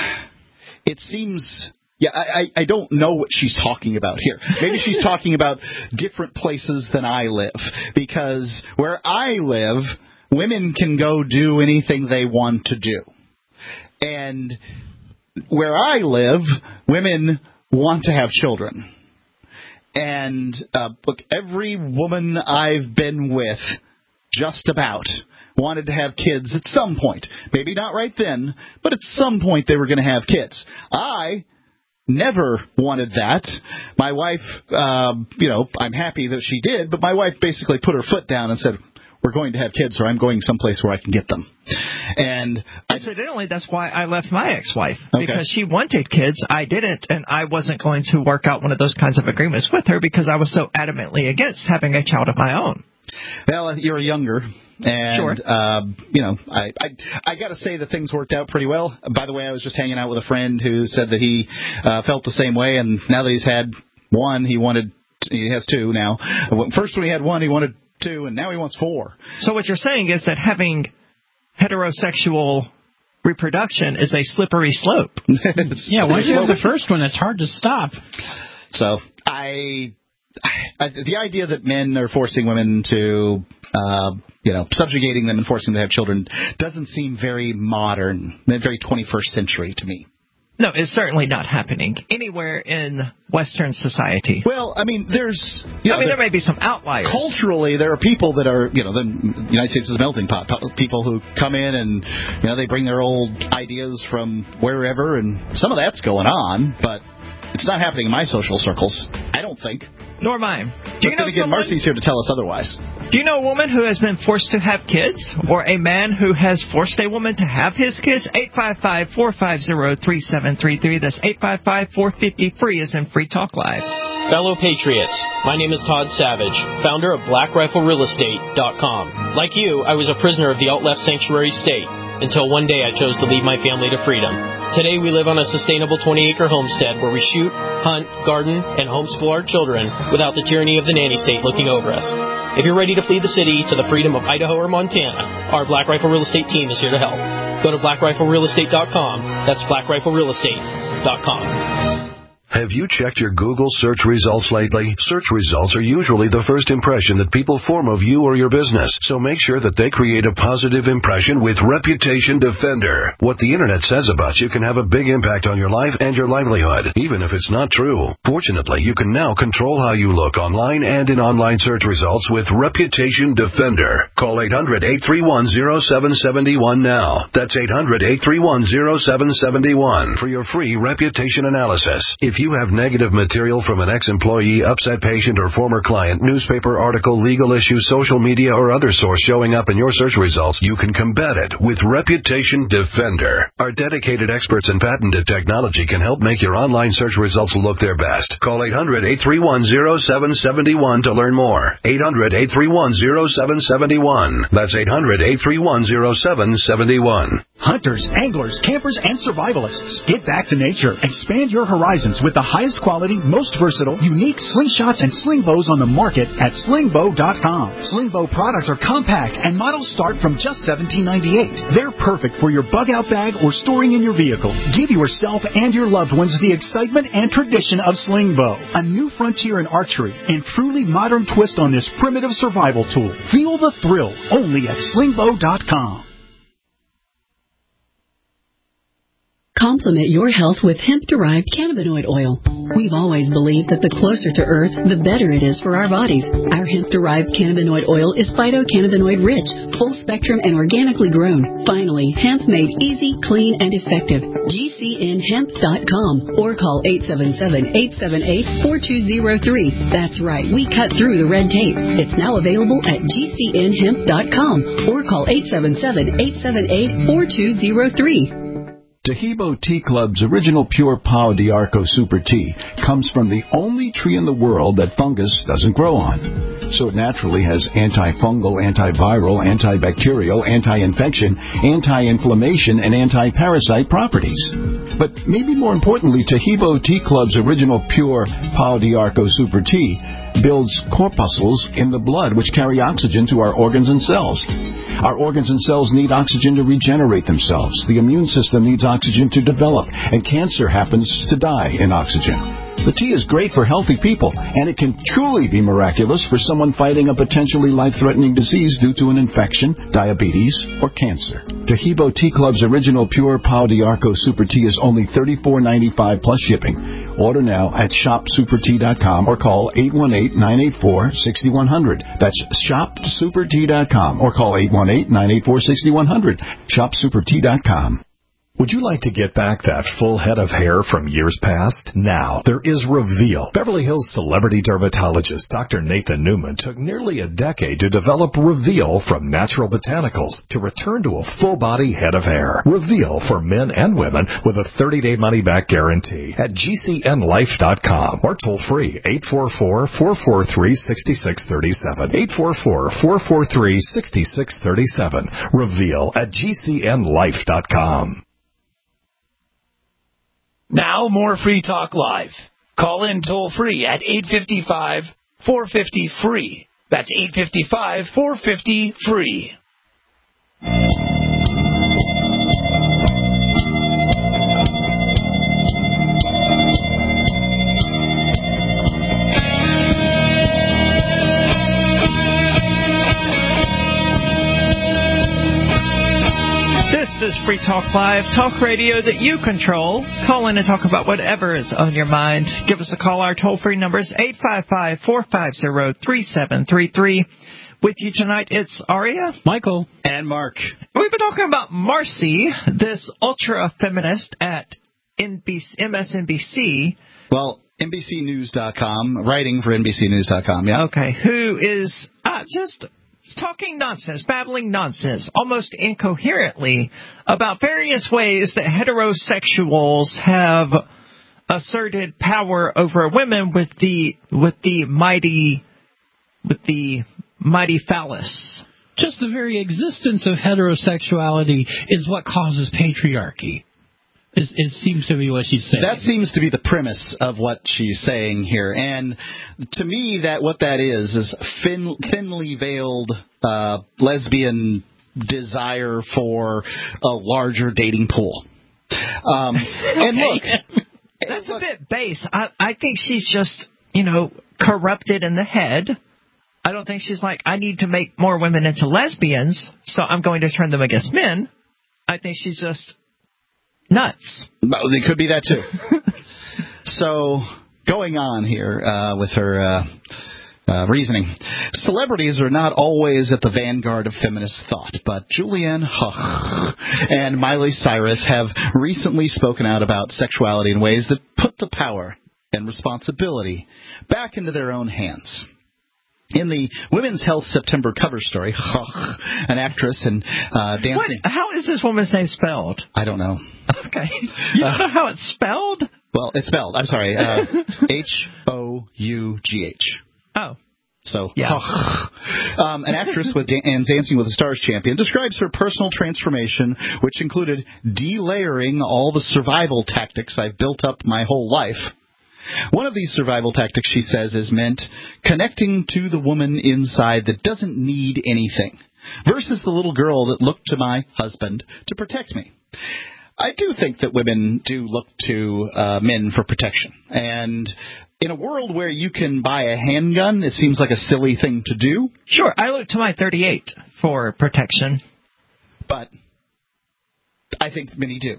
S4: it seems... Yeah, I, I don't know what she's talking about here. Maybe she's talking about different places than I live. Because where I live, women can go do anything they want to do. And where I live, women want to have children. And uh, look, every woman I've been with, just about, wanted to have kids at some point. Maybe not right then, but at some point they were going to have kids. I never wanted that. My wife, uh, you know, I'm happy that she did, but my wife basically put her foot down and said, we're going to have kids or I'm going someplace where I can get them. And I,
S2: incidentally, that's why I left my ex-wife,
S4: okay.
S2: because she wanted kids. I didn't, and I wasn't going to work out one of those kinds of agreements with her because I was so adamantly against having a child of my own.
S4: Well, you're younger. And,
S2: sure.
S4: uh, you know, I, I, I got to say that things worked out pretty well. By the way, I was just hanging out with a friend who said that he uh, felt the same way, and now that he's had one, he wanted, he has two now. First when he had one, he wanted two, and now he wants four.
S2: So what you're saying is that having heterosexual reproduction is a slippery slope.
S3: Yeah, once you have the first one, it's hard to stop.
S4: So I, I the idea that men are forcing women to, uh, you know, subjugating them and forcing them to have children doesn't seem very modern, very twenty-first century to me.
S2: No, it's certainly not happening anywhere in Western society.
S4: Well, I mean, there's... You know,
S2: I mean, there, there may be some outliers.
S4: Culturally, there are people that are, you know, the United States is a melting pot. People who come in and, you know, they bring their old ideas from wherever, and some of that's going on, but it's not happening in my social circles, I don't think.
S2: Nor mine. Do
S4: but
S2: you know
S4: then again,
S2: someone...
S4: Marcy's here to tell us otherwise.
S2: Do you know a woman who has been forced to have kids? Or a man who has forced a woman to have his kids? eight five five, four five zero, three seven three three. That's eight five five, four five zero, free is in Free Talk Live.
S6: Fellow Patriots, my name is Todd Savage, founder of Black Rifle Real Estate dot com. Like you, I was a prisoner of the alt-left sanctuary state until one day I chose to lead my family to freedom. Today we live on a sustainable twenty-acre homestead where we shoot, hunt, garden, and homeschool our children without the tyranny of the nanny state looking over us. If you're ready to flee the city to the freedom of Idaho or Montana, our Black Rifle Real Estate team is here to help. Go to Black Rifle Real Estate dot com. That's Black Rifle Real Estate dot com.
S10: Have you checked your Google search results lately? Search results are usually the first impression that people form of you or your business, so make sure that they create a positive impression with Reputation Defender. What the internet says about you can have a big impact on your life and your livelihood, even if it's not true. Fortunately, you can now control how you look online and in online search results with Reputation Defender. Call eight hundred, eight three one, zero seven seven one now. That's eight hundred, eight three one, zero seven seven one for your free reputation analysis. If If you have negative material from an ex-employee, upset patient, or former client, newspaper article, legal issue, social media, or other source showing up in your search results, you can combat it with Reputation Defender. Our dedicated experts in patented technology can help make your online search results look their best. Call eight hundred, eight three one, zero seven seven one to learn more. eight hundred, eight three one, zero seven seven one. That's eight hundred, eight three one, zero seven seven one.
S8: Hunters, anglers, campers, and survivalists, get back to nature. Expand your horizons with the highest quality, most versatile, unique slingshots and sling bows on the market at sling bow dot com. Sling bow products are compact and models start from just seventeen ninety-eight. They're perfect for your bug out bag or storing in your vehicle. Give yourself and your loved ones the excitement and tradition of sling bow, a new frontier in archery and truly modern twist on this primitive survival tool. Feel the thrill only at sling bow dot com.
S7: Complement your health with hemp-derived cannabinoid oil. We've always believed that the closer to Earth, the better it is for our bodies. Our hemp-derived cannabinoid oil is phytocannabinoid rich, full spectrum, and organically grown. Finally, hemp made easy, clean, and effective. G C N hemp dot com or call eight seven seven, eight seven eight, four two zero three. That's right, we cut through the red tape. It's now available at G C N hemp dot com or call eight seven seven, eight seven eight, four two zero three.
S9: Tahibo Tea Club's original pure Pau d'Arco Super Tea comes from the only tree in the world that fungus doesn't grow on. So it naturally has antifungal, antiviral, antibacterial, anti-infection, anti-inflammation, and anti-parasite properties. But maybe more importantly, Tahibo Tea Club's original pure Pau d'Arco Super Tea builds corpuscles in the blood which carry oxygen to our organs and cells. Our organs and cells need oxygen to regenerate themselves. The immune system needs oxygen to develop, and cancer happens to die in oxygen. The tea is great for healthy people, and it can truly be miraculous for someone fighting a potentially life-threatening disease due to an infection, diabetes, or cancer. Tahibo Tea Club's original pure Pau d'Arco Super Tea is only thirty-four ninety-five plus shipping. Order now at shop super tea dot com or call eight one eight, nine eight four, six one zero zero. That's shop super tea dot com or call eight one eight, nine eight four, six one zero zero. shop super tea dot com.
S1: Would you like to get back that full head of hair from years past? Now, there is Reveal. Beverly Hills celebrity dermatologist Doctor Nathan Newman took nearly a decade to develop Reveal from natural botanicals to return to a full-body head of hair. Reveal for men and women with a thirty-day money-back guarantee at G C N life dot com or toll-free eight four four, four four three, six six three seven. eight four four, four four three, six six three seven. Reveal at G C N life dot com.
S16: Now, more Free Talk Live. Call in toll-free at eight five five, four five zero, free. That's eight five five, four five zero, free.
S2: This is Free Talk Live, talk radio that you control. Call in and talk about whatever is on your mind. Give us a call. Our toll-free number is eight five five, four five zero, three seven three three. With you tonight, it's Aria,
S3: Michael,
S4: and Mark.
S2: We've been talking about Marcy, this ultra-feminist at M S N B C.
S4: Well, N B C News dot com, writing for N B C News dot com, yeah.
S2: Okay, who is uh, just... talking nonsense, babbling nonsense, almost incoherently about various ways that heterosexuals have asserted power over women with the with the mighty with the mighty phallus.
S3: Just the very existence of heterosexuality is what causes patriarchy. It, it seems to be what she's saying.
S4: That seems to be the premise of what she's saying here. And to me, that what that is is thin, thinly veiled uh, lesbian desire for a larger dating pool. Um, and look,
S2: that's a bit base. I, I think she's just, you know, corrupted in the head. I don't think she's like, I need to make more women into lesbians, so I'm going to turn them against men. I think she's just nuts.
S4: It could be that too. So, going on here uh, with her uh, uh, reasoning. Celebrities are not always at the vanguard of feminist thought, but Julianne Hough and Miley Cyrus have recently spoken out about sexuality in ways that put the power and responsibility back into their own hands. In the Women's Health September cover story, an actress and uh, dancing...
S2: What? How is this woman's name spelled?
S4: I don't know.
S2: Okay. You don't uh, know how it's spelled?
S4: Well, it's spelled. I'm sorry. Uh, H O U G H.
S2: Oh.
S4: So,
S2: yeah.
S4: um, an actress with Dan- and Dancing with the Stars champion describes her personal transformation, which included delayering all the survival tactics I've built up my whole life. One of these survival tactics, she says, is meant connecting to the woman inside that doesn't need anything, versus the little girl that looked to my husband to protect me. I do think that women do look to uh, men for protection. And in a world where you can buy a handgun, it seems like a silly thing to do.
S2: Sure, I look to my thirty-eight for protection.
S4: But I think many do.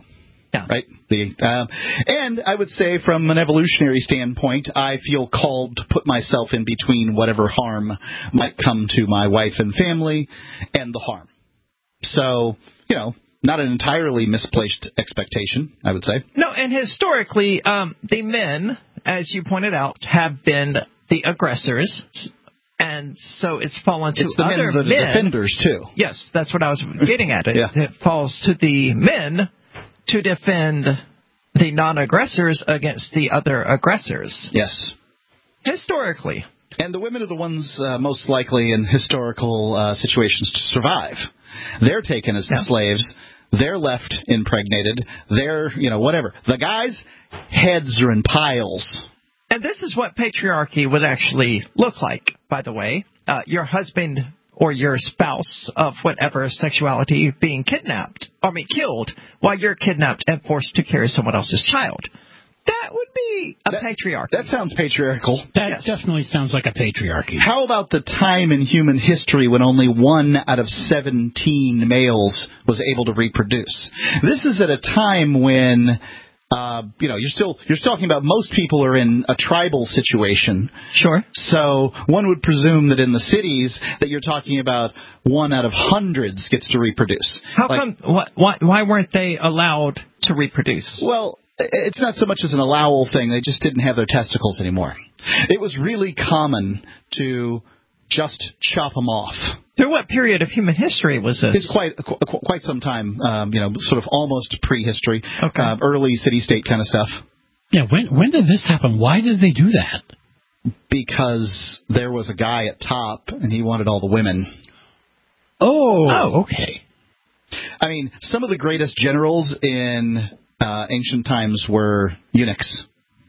S2: Yeah.
S4: Right? The um, and I would say from an evolutionary standpoint, I feel called to put myself in between whatever harm might come to my wife and family and the harm. So, you know, not an entirely misplaced expectation, I would say.
S2: No, and historically, um, the men, as you pointed out, have been the aggressors. And so it's fallen to
S4: it's the
S2: other
S4: men, the
S2: men.
S4: defenders, too.
S2: Yes, that's what I was getting at. It,
S4: yeah.
S2: it falls to the men to defend the non-aggressors against the other aggressors.
S4: Yes.
S2: Historically.
S4: And the women are the ones uh, most likely in historical uh, situations to survive. They're taken as yeah. slaves. They're left impregnated. They're, you know, whatever. The guys, heads are in piles.
S2: And this is what patriarchy would actually look like, by the way. Uh, your husband or your spouse of whatever sexuality being kidnapped, I mean killed, while you're kidnapped and forced to carry someone else's child. That would be a
S4: that,
S2: patriarchy.
S4: That sounds patriarchal.
S3: That
S2: yes.
S3: definitely sounds like a patriarchy.
S4: How about the time in human history when only one out of seventeen males was able to reproduce? This is at a time when... Uh, you know, you're still you're still talking about most people are in a tribal situation.
S2: Sure.
S4: So one would presume that in the cities that you're talking about one out of hundreds gets to reproduce.
S2: How
S4: like,
S2: come? Wh- why why weren't they allowed to reproduce?
S4: Well, it's not so much as an allowal thing. They just didn't have their testicles anymore. It was really common to just chop them off.
S2: Through what period of human history was this?
S4: It's quite qu- quite some time, um, you know, sort of almost prehistory,
S2: okay.
S4: uh, early city-state kind of stuff.
S3: Yeah, when when did this happen? Why did they do that?
S4: Because there was a guy at top, and he wanted all the women.
S3: Oh, oh. okay.
S4: I mean, some of the greatest generals in uh, ancient times were eunuchs.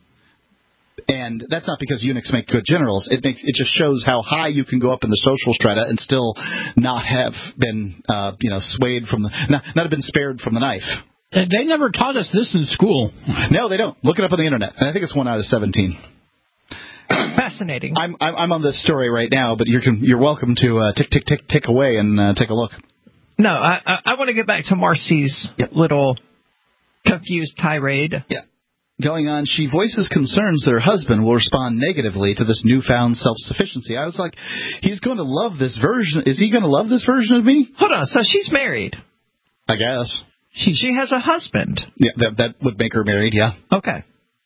S4: And that's not because eunuchs make good generals. It makes it just shows how high you can go up in the social strata and still not have been, uh, you know, swayed from the, not, not have been spared from the knife.
S3: They never taught us this in school.
S4: No, they don't. Look it up on the internet. And I think it's one out of seventeen.
S2: Fascinating.
S4: I'm I'm, I'm on this story right now, but you're you're welcome to uh, tick tick tick tick away and uh, take a look.
S2: No, I I, I want to get back to Marcy's yep. little confused tirade.
S4: Yeah. Going on, she voices concerns that her husband will respond negatively to this newfound self-sufficiency. I was like, he's going to love this version. Is he going to love this version of me?
S2: Hold on. So she's married.
S4: I guess.
S2: She she has a husband.
S4: Yeah, that that would make her married, yeah.
S2: Okay.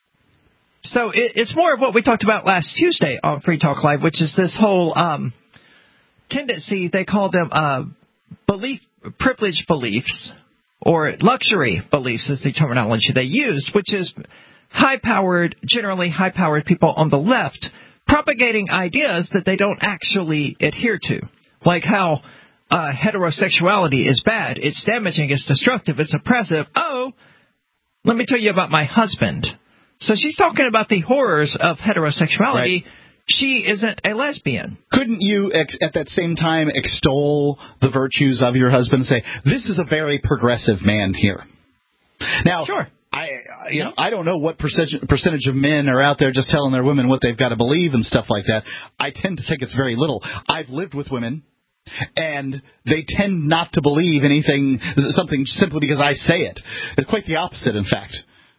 S2: So it, it's more of what we talked about last Tuesday on Free Talk Live, which is this whole um, tendency, they call them uh, belief, privileged beliefs, or luxury beliefs is the terminology they use, which is high-powered, generally high-powered people on the left propagating ideas that they don't actually adhere to. Like how uh, heterosexuality is bad, it's damaging, it's destructive, it's oppressive. Oh, let me tell you about my husband. So she's talking about the horrors of heterosexuality. Right. She isn't a lesbian.
S4: Couldn't you, ex- at that same time, extol the virtues of your husband and say, this is a very progressive man here? Now,
S2: sure.
S4: I, you know, I don't know what percentage, percentage of men are out there just telling their women what they've got to believe and stuff like that. I tend to think it's very little. I've lived with women, and they tend not to believe anything, something simply because I say it. It's quite the opposite, in fact.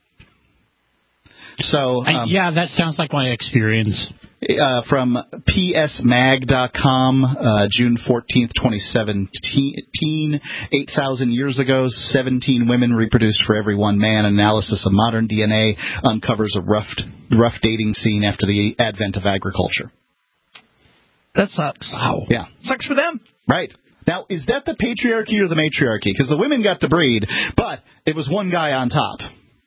S4: So, um,
S3: I, yeah, that sounds like my experience.
S4: Uh, from P S mag dot com, uh, June fourteenth, twenty seventeen, eight thousand years ago, seventeen women reproduced for every one man. Analysis of modern D N A uncovers a rough, rough dating scene after the advent of agriculture.
S2: That sucks.
S4: Wow. Yeah.
S2: Sucks for them.
S4: Right. Now, is that the patriarchy or the matriarchy? Because the women got to breed, but it was one guy on top.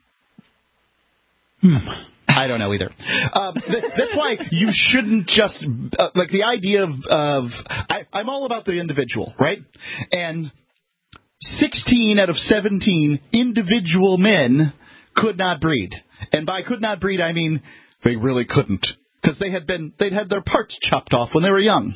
S3: Hmm.
S4: I don't know either. Uh, th- that's why you shouldn't just uh, like the idea of. of I, I'm all about the individual, right? And sixteen out of seventeen individual men could not breed, and by could not breed, I mean they really couldn't because they had been they'd had their parts chopped off when they were young.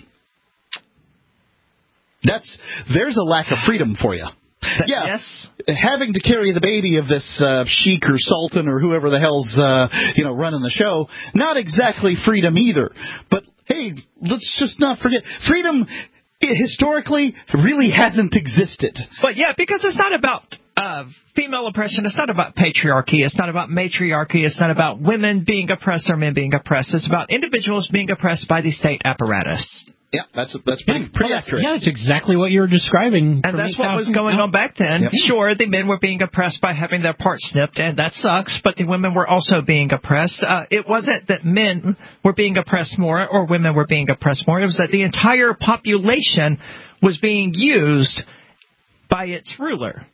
S4: That's there's a lack of freedom for you. Yeah,
S2: yes.
S4: Having to carry the baby of this uh, sheik or sultan or whoever the hell's uh, you know running the show, not exactly freedom either. But hey, let's just not forget freedom. Historically, really hasn't existed.
S2: But yeah, because it's not about uh, female oppression, it's not about patriarchy. It's not about matriarchy. It's not about women being oppressed or men being oppressed. It's about individuals being oppressed by the state apparatus.
S4: Yeah, that's that's pretty, pretty
S3: well,
S4: accurate.
S3: Yeah, it's exactly what you were describing.
S2: And that's what was going on back then.
S3: Yep.
S2: Sure, the men were being oppressed by having their parts snipped, and that sucks, but the women were also being oppressed. Uh, it wasn't that men were being oppressed more or women were being oppressed more. It was that the entire population was being used by its ruler.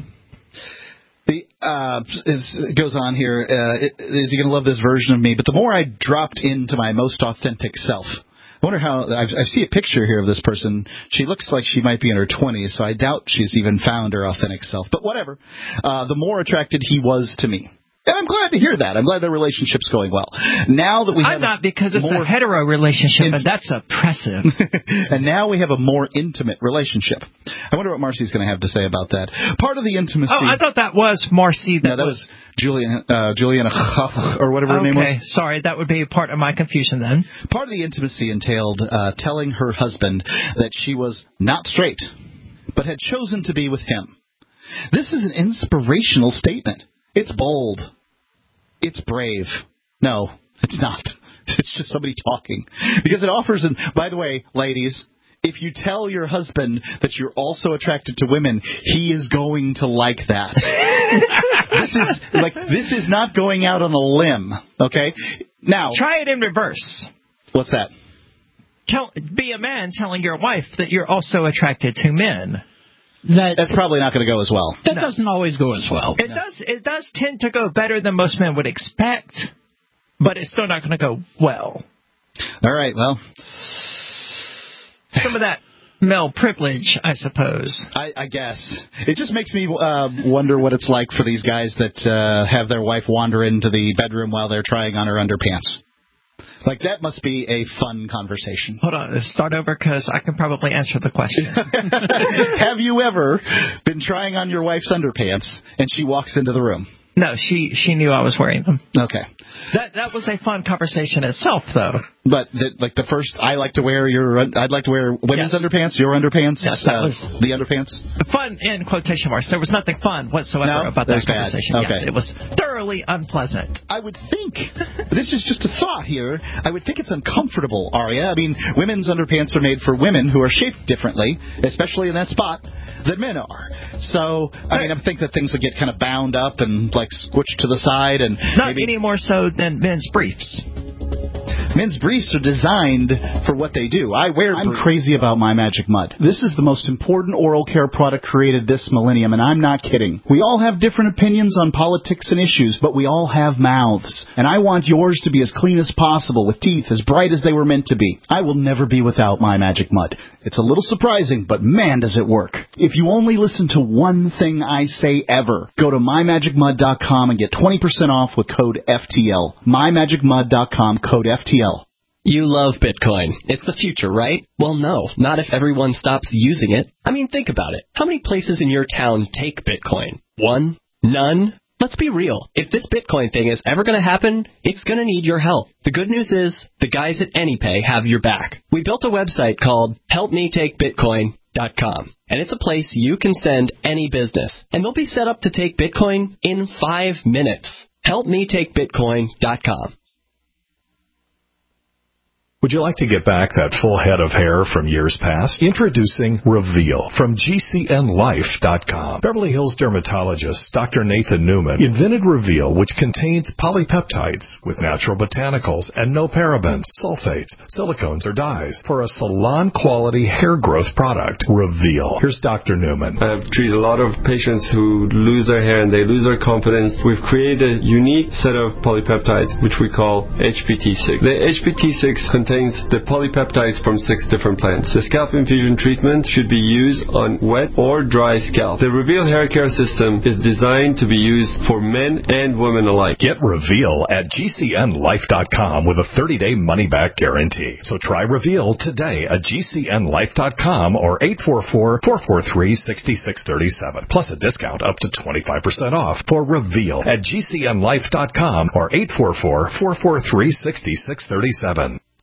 S4: The uh, is, it goes on here. Uh, it, is he going to love this version of me? But the more I dropped into my most authentic self, I wonder how. I've, I see a picture here of this person. She looks like she might be in her twenties, so I doubt she's even found her authentic self. But whatever. Uh, the more attracted he was to me. And I'm glad to hear that. I'm glad their relationship's going well. Now that we have
S2: I'm not, because it's
S4: more
S2: a hetero relationship, and that's oppressive.
S4: And now we have a more intimate relationship. I wonder what Marcy's going to have to say about that. Part of the intimacy.
S2: Oh, I thought that was Marcy. That,
S4: no, that was, was Julian, uh, Juliana, or whatever her
S2: okay,
S4: name was.
S2: Okay, sorry, that would be part of my confusion then.
S4: Part of the intimacy entailed uh, telling her husband that she was not straight, but had chosen to be with him. This is an inspirational statement. It's bold. It's brave. No, it's not. It's just somebody talking. Because it offers, and by the way, ladies, if you tell your husband that you're also attracted to women, he is going to like that. This is like this is not going out on a limb, okay? Now,
S2: try it in reverse.
S4: What's that?
S2: Tell, be a man telling your wife that you're also attracted to men.
S3: That,
S4: That's probably not going to go as well.
S3: That
S2: no.
S3: doesn't always go as well.
S2: It
S3: no.
S2: does. It does tend to go better than most men would expect, but it's still not going to go well.
S4: All right. Well,
S2: some of that male privilege, I suppose.
S4: I, I guess it just makes me uh, wonder what it's like for these guys that uh, have their wife wander into the bedroom while they're trying on her underpants. Like, that must be a fun conversation.
S2: Hold on, let's start over because I can probably answer the question.
S4: Have you ever been trying on your wife's underpants and she walks into the room?
S2: No, she she knew I was wearing them.
S4: Okay.
S2: That that was a fun conversation itself, though.
S4: But the, like the first, I like to wear your, I'd like to wear women's yes. underpants, your underpants,
S2: yes, that
S4: uh,
S2: was
S4: the underpants.
S2: Fun in quotation marks. There was nothing fun whatsoever
S4: no,
S2: about that conversation.
S4: Okay.
S2: Yes, it was thoroughly unpleasant.
S4: I would think, this is just a thought here, I would think it's uncomfortable, Aria. I mean, women's underpants are made for women who are shaped differently, especially in that spot, than men are. So, I mean, I think that things would get kind of bound up and like squished to the side, and
S2: not
S4: maybe
S2: any more so than men's briefs.
S4: Men's briefs are designed for what they do. I wear.
S8: I'm crazy about My Magic Mud. This is the most important oral care product created this millennium, and I'm not kidding. We all have different opinions on politics and issues, but we all have mouths. And I want yours to be as clean as possible, with teeth as bright as they were meant to be. I will never be without My Magic Mud. It's a little surprising, but man, does it work. If you only listen to one thing I say ever, go to my magic mud dot com and get twenty percent off with code F T L. my magic mud dot com, code F T L.
S5: You love Bitcoin. It's the future, right? Well, no, not if everyone stops using it. I mean, think about it. How many places in your town take Bitcoin? One? None? Let's be real. If this Bitcoin thing is ever going to happen, it's going to need your help. The good news is the guys at AnyPay have your back. We built a website called help me take bitcoin dot com, and it's a place you can send any business, and they'll be set up to take Bitcoin in five minutes. help me take bitcoin dot com.
S1: Would you like to get back that full head of hair from years past? Introducing Reveal from G C N life dot com. Beverly Hills dermatologist Doctor Nathan Newman invented Reveal, which contains polypeptides with natural botanicals and no parabens, sulfates, silicones, or dyes for a salon-quality hair growth product. Reveal. Here's Doctor Newman.
S11: I've treated a lot of patients who lose their hair and they lose their confidence. We've created a unique set of polypeptides, which we call H P T six. The H P T six contains the polypeptides from six different plants. The scalp infusion treatment should be used on wet or dry scalp. The Reveal hair care system is designed to be used for men and women alike.
S1: Get Reveal at G C N life dot com with a thirty-day money-back guarantee. So try Reveal today at G C N life dot com or eight four four, four four three, six six three seven. Plus a discount up to twenty-five percent off for Reveal at G C N life dot com or eight four four, four four three, six six three seven.